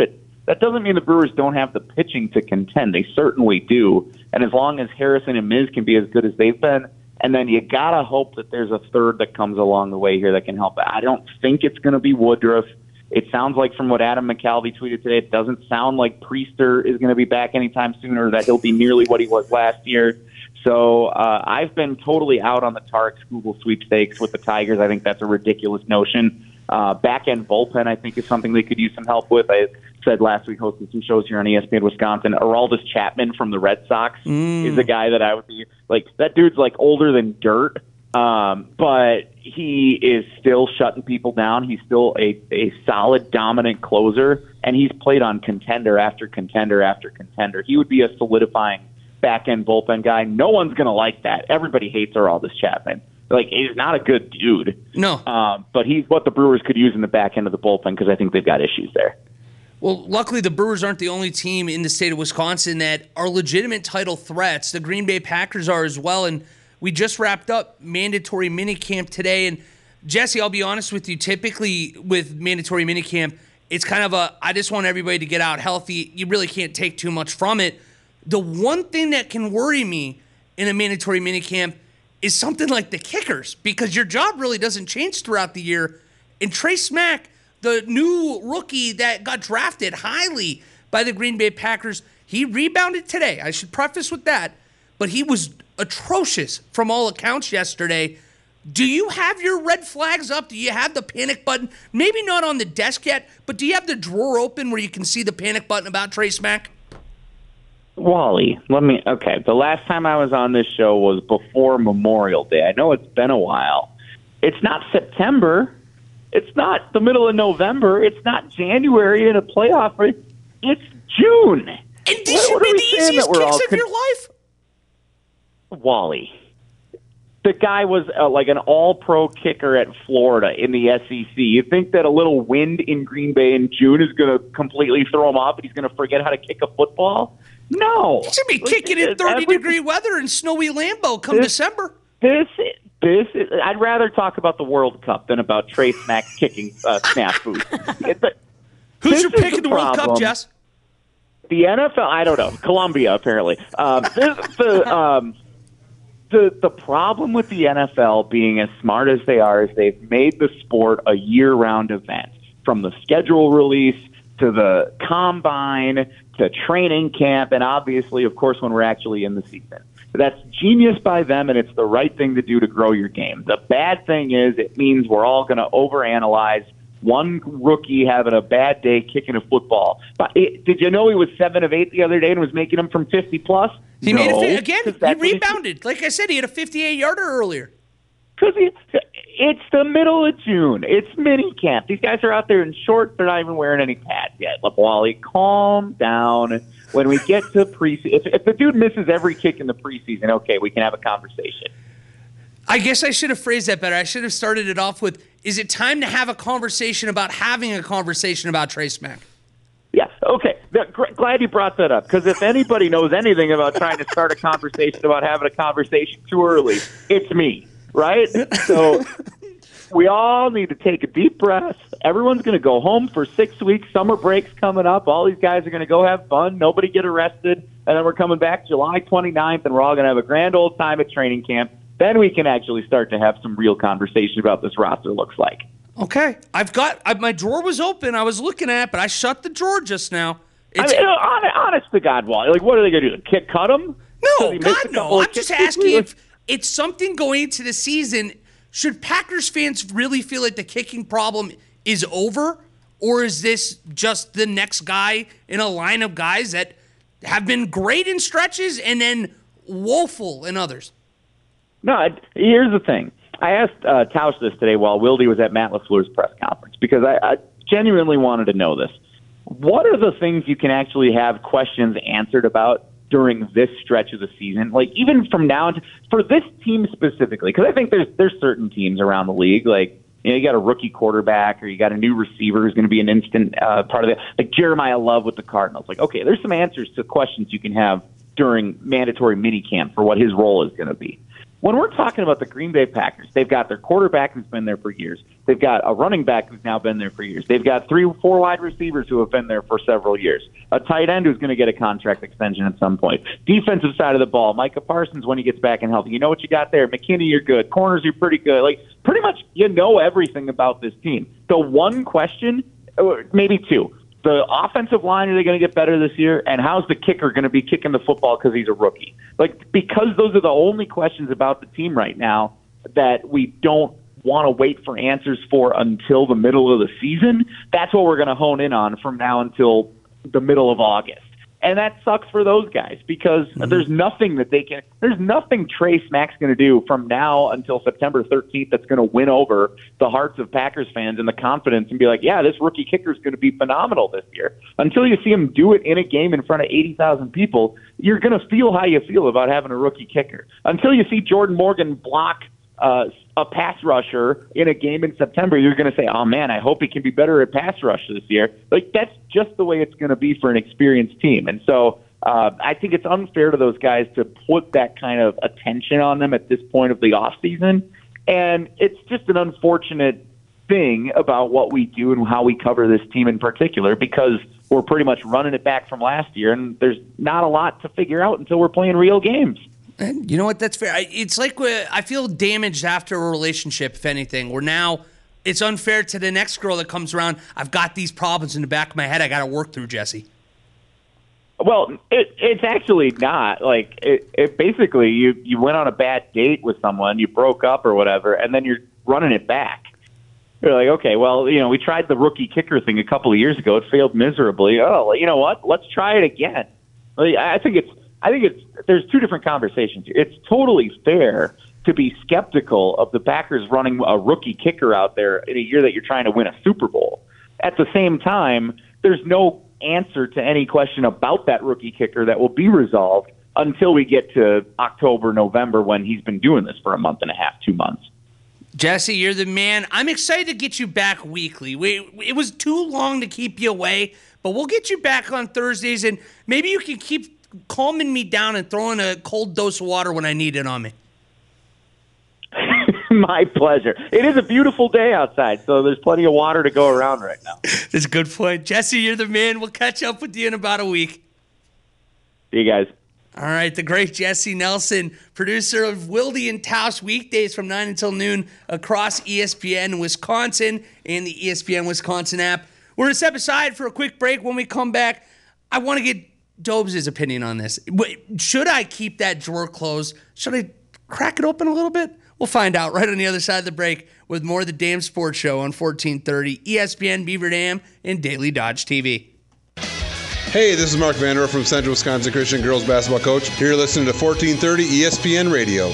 That doesn't mean the Brewers don't have the pitching to contend. They certainly do. And as long as Harrison and Miz can be as good as they've been, and then you got to hope that there's a third that comes along the way here that can help. I don't think it's going to be Woodruff. It sounds like from what Adam McCalvy tweeted today, it doesn't sound like Priester is going to be back anytime soon, or that he'll be nearly what he was last year. So I've been totally out on the Tarex Google sweepstakes with the Tigers. I think that's a ridiculous notion. Back-end bullpen, I think, is something they could use some help with. I said last week, hosting some shows here on ESPN Wisconsin, Aroldis Chapman from the Red Sox is a guy that I would be like, that dude's like older than dirt, but he is still shutting people down. He's still a solid, dominant closer, and he's played on contender after contender after contender. He would be a solidifying back-end bullpen guy. No one's going to like that. Everybody hates Aroldis Chapman. Like, he's not a good dude. No. But he's what the Brewers could use in the back end of the bullpen because I think they've got issues there. Well, luckily the Brewers aren't the only team in the state of Wisconsin that are legitimate title threats. The Green Bay Packers are as well, and we just wrapped up mandatory minicamp today. And Jesse, I'll be honest with you, typically with mandatory minicamp, it's kind of I just want everybody to get out healthy. You really can't take too much from it. The one thing that can worry me in a mandatory minicamp is something like the kickers, because your job really doesn't change throughout the year. And Trey Smack, the new rookie that got drafted highly by the Green Bay Packers, he rebounded today. I should preface with that. But he was atrocious from all accounts yesterday. Do you have your red flags up? Do you have the panic button? Maybe not on the desk yet, but do you have the drawer open where you can see the panic button about Trey Smack? Wally, the last time I was on this show was before Memorial Day. I know it's been a while. It's not September. It's not the middle of November. It's not January in a playoff race. It's June. And these should be the easiest kicks of your life. Wally, the guy was like an all-pro kicker at Florida in the SEC. You think that a little wind in Green Bay in June is going to completely throw him off and he's going to forget how to kick a football? No. He should be kicking in 30-degree weather in snowy Lambeau come December. I'd rather talk about the World Cup than about Trey Smack kicking snafus. Who's your pick in the World Cup, Jess? The NFL, I don't know. Colombia, apparently. The problem with the NFL being as smart as they are is they've made the sport a year-round event. From the schedule release to the combine to training camp, and obviously, of course, when we're actually in the season. That's genius by them, and it's the right thing to do to grow your game. The bad thing is it means we're all going to overanalyze one rookie having a bad day kicking a football. But did you know he was 7 of 8 the other day and was making them from 50-plus? He made it again. He rebounded. Like I said, he had a 58-yarder earlier. Because it's the middle of June. It's mini camp. These guys are out there in shorts. They're not even wearing any pads yet. Wally, calm down. When we get to preseason, if the dude misses every kick in the preseason, okay, we can have a conversation. I guess I should have phrased that better. I should have started it off with, is it time to have a conversation about having a conversation about Trey Smack? Yeah, okay. Glad you brought that up, because if anybody knows anything about trying to start a conversation about having a conversation too early, it's me, right? So we all need to take a deep breath. Everyone's going to go home for 6 weeks. Summer break's coming up. All these guys are going to go have fun. Nobody get arrested. And then we're coming back July 29th, and we're all going to have a grand old time at training camp. Then we can actually start to have some real conversation about this roster looks like. Okay. My drawer was open. I was looking at it, but I shut the drawer just now. Honest to God, Wally, like, what are they going to do? Cut him? No, God, no. I'm just asking if it's something going into the season. Should Packers fans really feel like the kicking problem is over? Or is this just the next guy in a line of guys that have been great in stretches and then woeful in others? No, here's the thing. I asked Tausch this today while Wilde was at Matt LaFleur's press conference because I genuinely wanted to know this. What are the things you can actually have questions answered about during this stretch of the season? Like, even from now for this team specifically, because I think there's certain teams around the league, like, you know, you got a rookie quarterback or you got a new receiver who's going to be an instant part of it, like Jeremiah Love with the Cardinals. Like, okay, there's some answers to questions you can have during mandatory minicamp for what his role is going to be. When we're talking about the Green Bay Packers, they've got their quarterback who's been there for years. They've got a running back who's now been there for years. They've got 3 or 4 wide receivers who have been there for several years. A tight end who's going to get a contract extension at some point. Defensive side of the ball, Micah Parsons when he gets back and healthy. You know what you got there. McKinney, you're good. Corners, you're pretty good. Like, pretty much you know everything about this team. The one question, or maybe two, the offensive line, are they going to get better this year? And how's the kicker going to be kicking the football because he's a rookie? Like, because those are the only questions about the team right now that we don't want to wait for answers for until the middle of the season, that's what we're going to hone in on from now until the middle of August. And that sucks for those guys because there's nothing Trey Smack's going to do from now until September 13th that's going to win over the hearts of Packers fans and the confidence and be like, yeah, this rookie kicker is going to be phenomenal this year. Until you see him do it in a game in front of 80,000 people, you're going to feel how you feel about having a rookie kicker. Until you see Jordan Morgan block a pass rusher in a game in September, you're going to say, oh, man, I hope he can be better at pass rush this year. Like, that's just the way it's going to be for an experienced team. And so I think it's unfair to those guys to put that kind of attention on them at this point of the offseason. And it's just an unfortunate thing about what we do and how we cover this team in particular, because we're pretty much running it back from last year, and there's not a lot to figure out until we're playing real games. And you know what? That's fair. It's like I feel damaged after a relationship, if anything, where now it's unfair to the next girl that comes around. I've got these problems in the back of my head I got to work through, Jesse. Well, it's actually not. Like, it basically, you went on a bad date with someone, you broke up or whatever, and then you're running it back. You're like, okay, well, you know, we tried the rookie kicker thing a couple of years ago. It failed miserably. Oh, you know what? Let's try it again. I think there's two different conversations here. It's totally fair to be skeptical of the Packers running a rookie kicker out there in a year that you're trying to win a Super Bowl. At the same time, there's no answer to any question about that rookie kicker that will be resolved until we get to October, November, when he's been doing this for a month and a half, 2 months. Jesse, you're the man. I'm excited to get you back weekly. It was too long to keep you away, but we'll get you back on Thursdays, and maybe you can keep calming me down and throwing a cold dose of water when I need it on me. My pleasure. It is a beautiful day outside, so there's plenty of water to go around right now. That's a good point. Jesse, you're the man. We'll catch up with you in about a week. See you guys. All right, the great Jesse Nelson, producer of Wilde and Taos weekdays from 9 until noon across ESPN Wisconsin and the ESPN Wisconsin app. We're going to step aside for a quick break. When we come back, I want to get Dobes' opinion on this. Should I keep that drawer closed? Should I crack it open a little bit? We'll find out right on the other side of the break with more of the Dam Sports Show on 1430 ESPN Beaver Dam and Daily Dodge TV. Hey, this is Mark Vanderwerf from Central Wisconsin Christian Girls Basketball Coach. You're listening to 1430 ESPN Radio.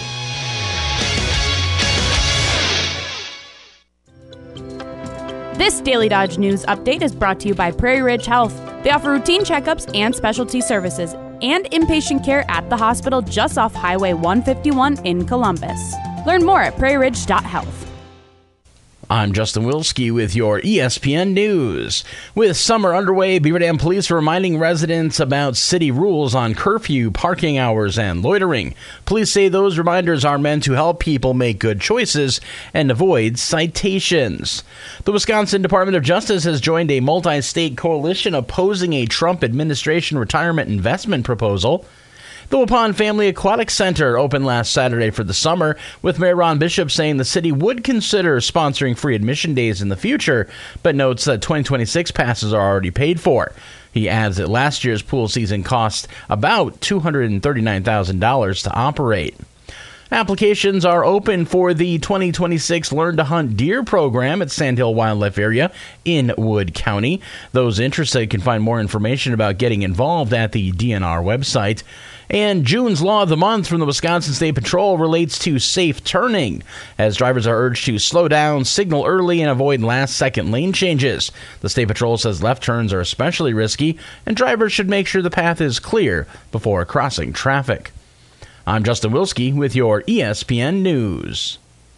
This Daily Dodge News update is brought to you by Prairie Ridge Health. They offer routine checkups and specialty services and inpatient care at the hospital just off Highway 151 in Columbus. Learn more at prairieridge.health. I'm Justin Wilski with your ESPN News. With summer underway, Beaver Dam Police are reminding residents about city rules on curfew, parking hours, and loitering. Police say those reminders are meant to help people make good choices and avoid citations. The Wisconsin Department of Justice has joined a multi-state coalition opposing a Trump administration retirement investment proposal. The Waupun Family Aquatic Center opened last Saturday for the summer, with Mayor Ron Bishop saying the city would consider sponsoring free admission days in the future, but notes that 2026 passes are already paid for. He adds that last year's pool season cost about $239,000 to operate. Applications are open for the 2026 Learn to Hunt Deer program at Sandhill Wildlife Area in Wood County. Those interested can find more information about getting involved at the DNR website. And June's Law of the Month from the Wisconsin State Patrol relates to safe turning, as drivers are urged to slow down, signal early, and avoid last-second lane changes. The State Patrol says left turns are especially risky, and drivers should make sure the path is clear before crossing traffic. I'm Justin Wilski with your ESPN News.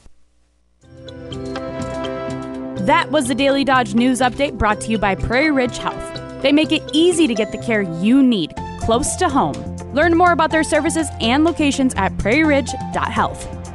That was the Daily Dodge News Update brought to you by Prairie Ridge Health. They make it easy to get the care you need, close to home. Learn more about their services and locations at prairieridge.health.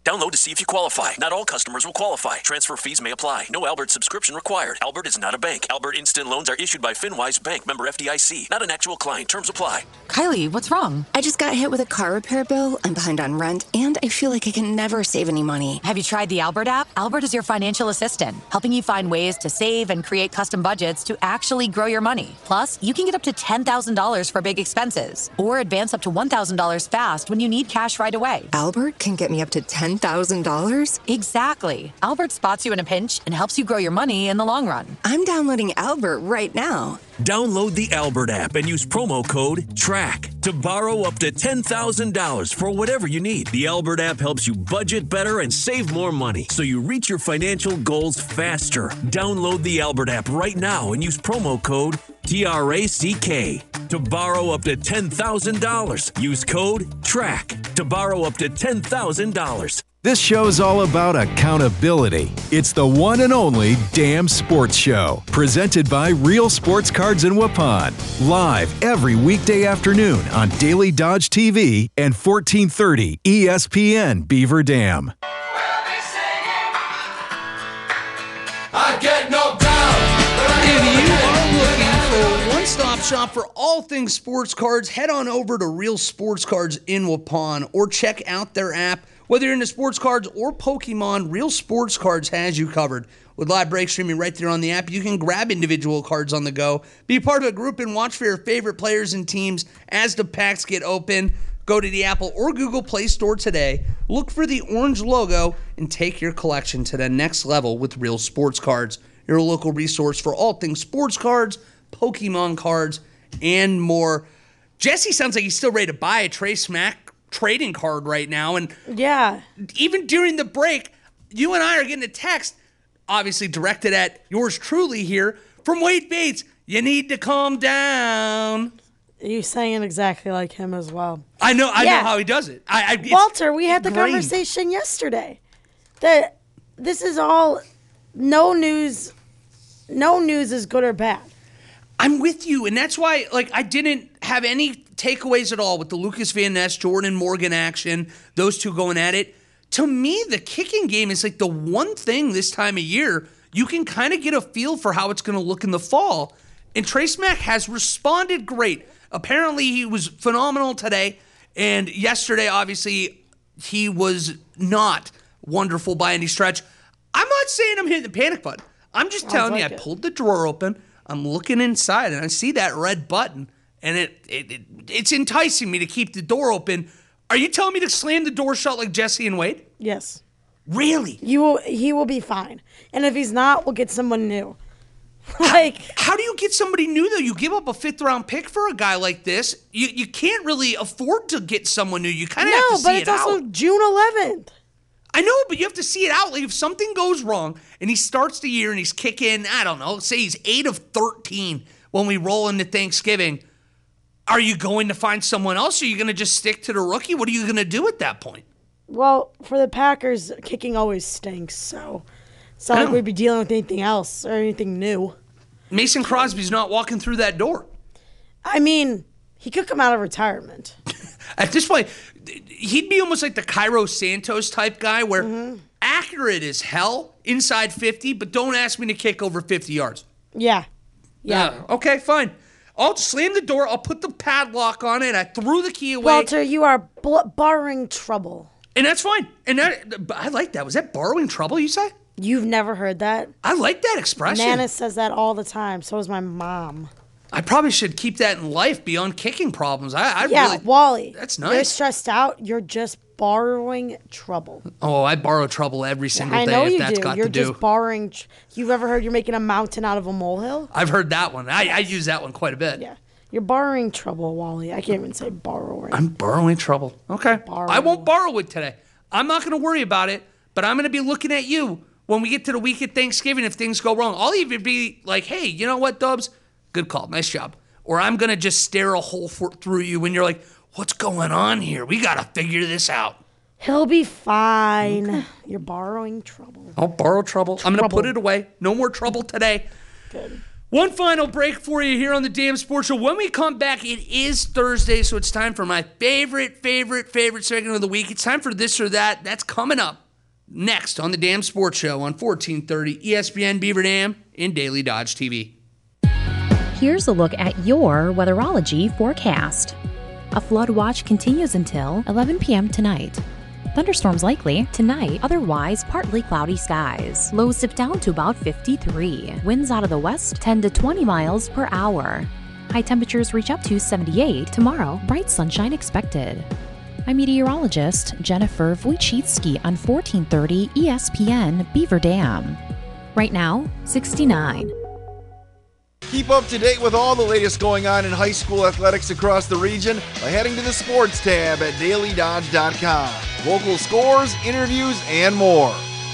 Download to see if you qualify. Not all customers will qualify. Transfer fees may apply. No Albert subscription required. Albert is not a bank. Albert Instant Loans are issued by FinWise Bank, member FDIC. Not an actual client. Terms apply. Kylie, what's wrong? I just got hit with a car repair bill. I'm behind on rent, and I feel like I can never save any money. Have you tried the Albert app? Albert is your financial assistant, helping you find ways to save and create custom budgets to actually grow your money. Plus, you can get up to $10,000 for big expenses, or advance up to $1,000 fast when you need cash right away. Albert can get me up to $10,000? Exactly. Albert spots you in a pinch and helps you grow your money in the long run. I'm downloading Albert right now. Download the Albert app and use promo code TRACK to borrow up to $10,000 for whatever you need. The Albert app helps you budget better and save more money so you reach your financial goals faster. Download the Albert app right now and use promo code TRACK to borrow up to $10,000. Use code TRACK to borrow up to $10,000. This show's all about accountability. It's the one and only Damn Sports Show, presented by Real Sports Cards in Waupun. Live every weekday afternoon on Daily Dodge TV and 1430 ESPN Beaver Dam. I get knocked down. If you are looking for a one-stop shop for all things sports cards, head on over to Real Sports Cards in Waupun or check out their app. Whether you're into sports cards or Pokemon, Real Sports Cards has you covered. With live break streaming right there on the app, you can grab individual cards on the go, be part of a group, and watch for your favorite players and teams as the packs get open. Go to the Apple or Google Play Store today, look for the orange logo, and take your collection to the next level with Real Sports Cards, your local resource for all things sports cards, Pokemon cards, and more. Jesse sounds like he's still ready to buy a Trace Mack trading card right now, and yeah, even during the break, you and I are getting a text, obviously directed at yours truly here, from Wade Bates. You need to calm down. You saying exactly like him as well. I know how he does it. Walter, we had the conversation yesterday that this is all no news. No news is good or bad. I'm with you, and that's why I didn't have any takeaways at all with the Lucas Van Ness, Jordan Morgan action, those two going at it. To me, the kicking game is like the one thing this time of year you can kind of get a feel for how it's going to look in the fall. And Trace Mack has responded great. Apparently, he was phenomenal today, and yesterday, obviously, he was not wonderful by any stretch. I'm not saying I'm hitting the panic button. I'm just telling you, I pulled the drawer open. I'm looking inside, and I see that red button, and it's enticing me to keep the door open. Are you telling me to slam the door shut like Jesse and Wade? Yes. Really? He will be fine. And if he's not, we'll get someone new. How do you get somebody new, though? You give up a 5th-round pick for a guy like this. You can't really afford to get someone new. You kind of have to see it out. No, but it's also June 11th. I know, but you have to see it out. Like, if something goes wrong and he starts the year and he's kicking, I don't know, say he's 8 of 13 when we roll into Thanksgiving, are you going to find someone else? Or are you going to just stick to the rookie? What are you going to do at that point? Well, for the Packers, kicking always stinks, so it's not like we'd be dealing with anything else or anything new. Mason Crosby's not walking through that door. I mean, he could come out of retirement. At this point, he'd be almost like the Cairo Santos type guy where accurate as hell inside 50, but don't ask me to kick over 50 yards. Yeah. Okay, fine. I'll slam the door. I'll put the padlock on it. I threw the key away. Walter, you are borrowing trouble. And that's fine. And I like that. Was that borrowing trouble, you say? You've never heard that? I like that expression. Nana says that all the time. So does my mom. I probably should keep that in life beyond kicking problems. Wally. That's nice. You're stressed out. You're just borrowing trouble. Oh, I borrow trouble every single day. I know if you that's do. Got You're to do. just borrowing. You've ever heard you're making a mountain out of a molehill? I've heard that one. I use that one quite a bit. Yeah. You're borrowing trouble, Wally. I can't even say borrowing. I'm borrowing trouble. Okay. I won't borrow it today. I'm not going to worry about it, but I'm going to be looking at you when we get to the week of Thanksgiving if things go wrong. I'll even be like, hey, you know what, Dubs? Good call. Nice job. Or I'm going to just stare a hole through you when you're like, what's going on here? We got to figure this out. He'll be fine. Okay. You're borrowing trouble. I'll borrow trouble. I'm going to put it away. No more trouble today. Good. One final break for you here on the Damn Sports Show. When we come back, it is Thursday, so it's time for my favorite segment of the week. It's time for This or That. That's coming up next on the Damn Sports Show on 1430 ESPN Beaver Dam and Daily Dodge TV. Here's a look at your weatherology forecast. A flood watch continues until 11 p.m. tonight. Thunderstorms likely tonight, otherwise partly cloudy skies. Lows dip down to about 53. Winds out of the west 10 to 20 miles per hour. High temperatures reach up to 78. Tomorrow, bright sunshine expected. I'm meteorologist Jennifer Wojcicki on 1430 ESPN Beaver Dam. Right now, 69. Keep up to date with all the latest going on in high school athletics across the region by heading to the sports tab at dailydodge.com. Local scores, interviews, and more.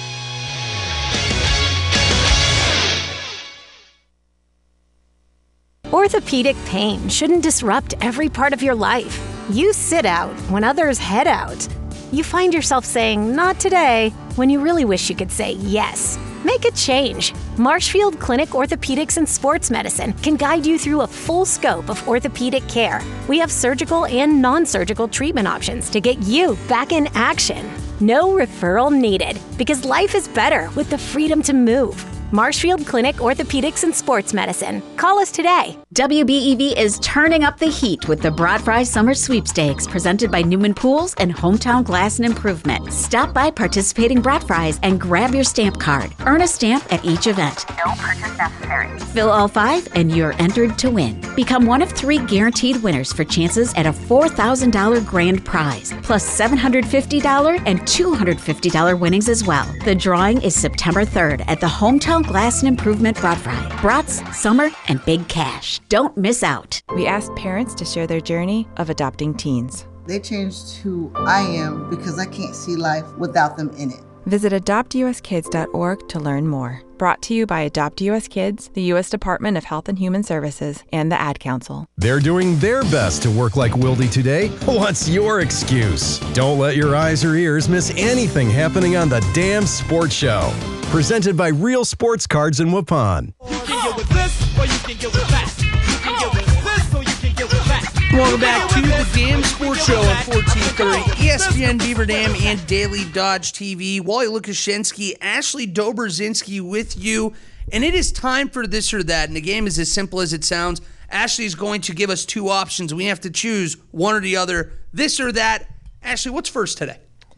Orthopedic pain shouldn't disrupt every part of your life. You sit out when others head out. You find yourself saying, "Not today," when you really wish you could say yes. Make a change. Marshfield Clinic Orthopedics and Sports Medicine can guide you through a full scope of orthopedic care. We have surgical and non-surgical treatment options to get you back in action. No referral needed, because life is better with the freedom to move. Marshfield Clinic Orthopedics and Sports Medicine. Call us today. WBEV is turning up the heat with the Broad Fry Summer Sweepstakes presented by Newman Pools and Hometown Glass and Improvement. Stop by participating Broad Fries and grab your stamp card. Earn a stamp at each event. No purchase necessary. Fill all 5 and you're entered to win. Become one of 3 guaranteed winners for chances at a $4,000 grand prize, plus $750 and $250 winnings as well. The drawing is September 3rd at the Hometown Glass and Improvement Broad Fry. Brats, summer, and big cash. Don't miss out. We asked parents to share their journey of adopting teens. They changed who I am because I can't see life without them in it. Visit adoptuskids.org to learn more. Brought to you by Adopt US Kids, the U.S. Department of Health and Human Services, and the Ad Council. They're doing their best to work like Wildy today. What's your excuse? Don't let your eyes or ears miss anything happening on the Damn Sports Show. Presented by Real Sports Cards in Waupun. You can get with this, or you can get with that. You can get with this, or you can get with that. Welcome back to the Damn Sports Show on 1430 ESPN Beaver Dam and Daily Dodge TV. Wally Lukashenski, Ashley Dobrzinski with you. And it is time for This or That. And the game is as simple as it sounds. Ashley's going to give us 2 options. We have to choose one or the other. This or that. Ashley, what's first today?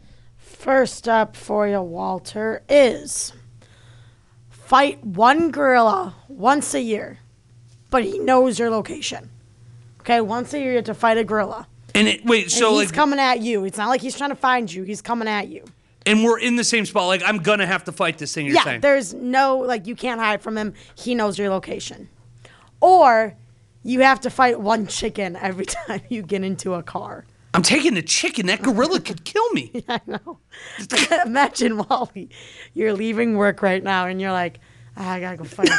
First up for you, Walter, is fight one gorilla once a year, but he knows your location. Okay, once a year you have to fight a gorilla. And he's coming at you. It's not like he's trying to find you. He's coming at you. And we're in the same spot. Like, I'm going to have to fight this thing, you're saying. There's no, you can't hide from him. He knows your location. Or you have to fight one chicken every time you get into a car. I'm taking the chicken. That gorilla could kill me. Yeah, I know. Imagine, Wally, you're leaving work right now, and you're like, I got to go fight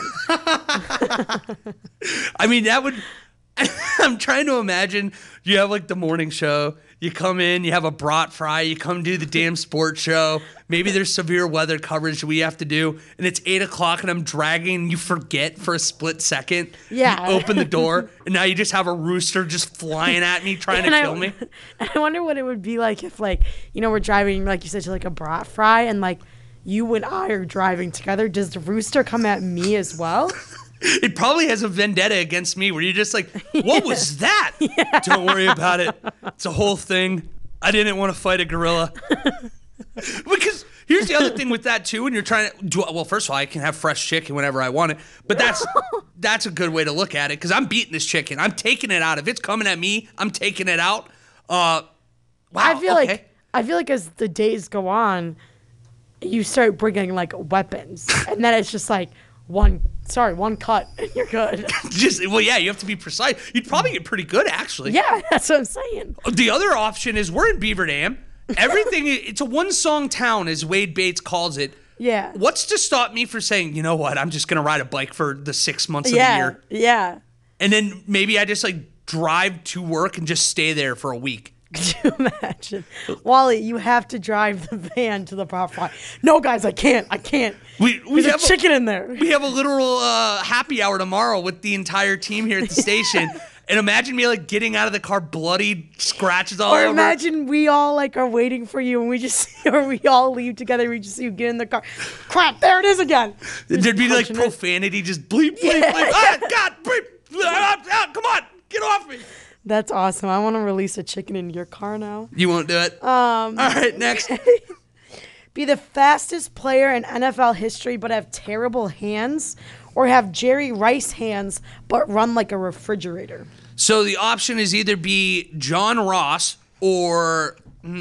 a chicken. I mean, that would... I'm trying to imagine you have the morning show, you come in, you have a brat fry, you come do the Damn Sports Show, maybe there's severe weather coverage we have to do, and it's 8 o'clock and I'm dragging and you forget for a split second. Yeah. You open the door and now you just have a rooster just flying at me trying to kill me. I wonder what it would be like if we're driving, like you said, to a brat fry and you and I are driving together. Does the rooster come at me as well? It probably has a vendetta against me where you're just what was that? Yeah. Don't worry about it. It's a whole thing. I didn't want to fight a gorilla. Because here's the other thing with that, too, when you're trying to do, well, first of all, I can have fresh chicken whenever I want it. But that's a good way to look at it because I'm beating this chicken. I'm taking it out. If it's coming at me, I'm taking it out. Wow. I feel like as the days go on, you start bringing weapons. And then it's just one cut and you're good. You have to be precise. You'd probably get pretty good, actually. Yeah, that's what I'm saying. The other option is we're in Beaver Dam. Everything, it's a one-song town, as Wade Bates calls it. Yeah. What's to stop me for saying, you know what, I'm just going to ride a bike for the 6 months of the year. Yeah. And then maybe I just drive to work and just stay there for a week. Could you imagine? Wally, you have to drive the van to the prop fly. No, guys, I can't. We There's have a chicken in there. We have a literal happy hour tomorrow with the entire team here at the station. And imagine me like getting out of the car, bloodied, scratches all Or over. imagine we all like are waiting for you, and we just or we all leave together. We just see you get in the car. Crap! There it is again. There'd be like profanity, just bleep, bleep, bleep. Ah, God, bleep! Come on, get off me! That's awesome. I want to release a chicken in your car now. You won't do it. All right, next. Be the fastest player in NFL history, but have terrible hands, or have Jerry Rice hands, but run like a refrigerator. So the option is either be John Ross or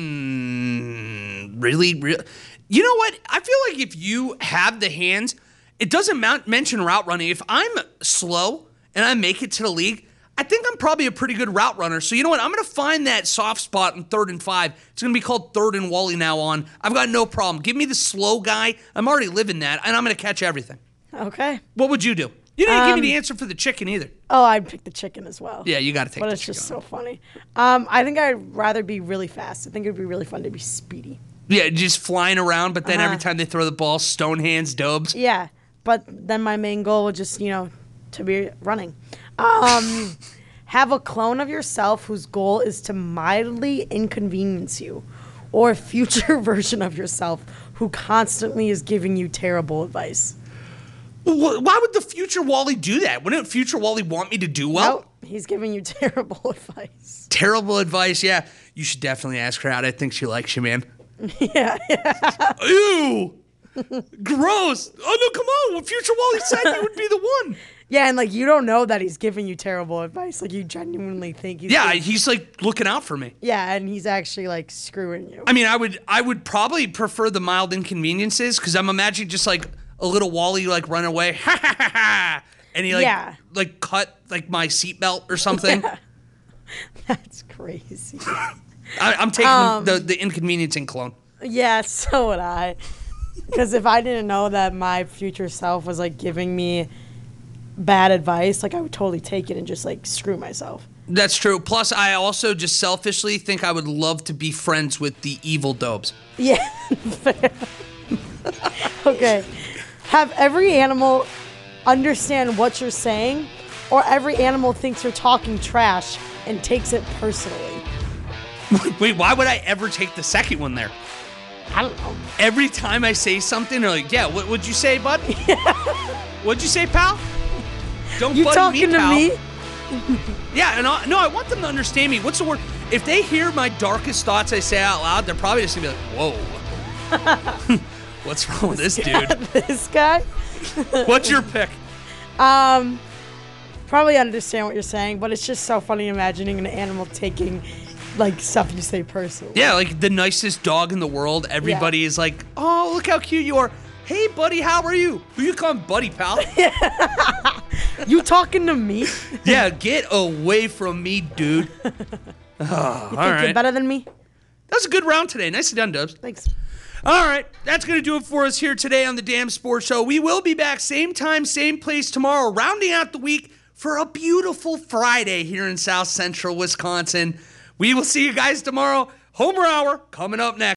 really. You know what? I feel like if you have the hands, it doesn't mention route running. If I'm slow and I make it to the league, I think I'm probably a pretty good route runner. So you know what? I'm going to find that soft spot in 3rd and 5. It's going to be called 3rd and Wally now on. I've got no problem. Give me the slow guy. I'm already living that, and I'm going to catch everything. Okay. What would you do? You didn't give me the answer for the chicken either. Oh, I'd pick the chicken as well. Yeah, you got to take but the it's chicken. just so funny. I think I'd rather be really fast. I think it would be really fun to be speedy. Yeah, just flying around, but then every time they throw the ball, stone hands, dubs. Yeah, but then my main goal would just, to be running. Have a clone of yourself whose goal is to mildly inconvenience you, or a future version of yourself who constantly is giving you terrible advice. Why would the future Wally do that? Wouldn't future Wally want me to do well? Nope, he's giving you terrible advice. Terrible advice, yeah. You should definitely ask her out. I think she likes you, man. Yeah. Ew. Gross. Oh, no, come on. Well, future Wally said you would be the one. Yeah, and you don't know that he's giving you terrible advice. You genuinely think he's he's looking out for me. Yeah, and he's actually screwing you. I mean, I would probably prefer the mild inconveniences because I'm imagining just a little Wally run away, ha ha ha ha, and he cut my seatbelt or something. Yeah. That's crazy. I'm taking the inconveniencing clone. Yeah, so would I. Because if I didn't know that my future self was giving me bad advice, I would totally take it and just screw myself. That's true. Plus, I also just selfishly think I would love to be friends with the evil Dobes. Yeah. Okay. Have every animal understand what you're saying, or every animal thinks you're talking trash and takes it personally. Wait, why would I ever take the second one there? I don't know. Every time I say something, they're like, yeah, what'd you say, bud? What'd you say, pal? Don't you buddy talking me, pal. to me? Yeah, and I want them to understand me. What's the word? If they hear my darkest thoughts I say out loud, they're probably just going to be like, whoa. What's wrong with this dude? This guy? What's your pick? Probably understand what you're saying, but it's just so funny imagining an animal taking stuff you say personally. Yeah, the nicest dog in the world. Everybody is like, oh, look how cute you are. Hey, buddy, how are you? Who you calling buddy, pal? You talking to me? Yeah, get away from me, dude. You think you're better than me? That was a good round today. Nicely done, Dubs. Thanks. All right, that's going to do it for us here today on the Damn Sports Show. We will be back same time, same place tomorrow, rounding out the week for a beautiful Friday here in South Central Wisconsin. We will see you guys tomorrow. Homer Hour coming up next.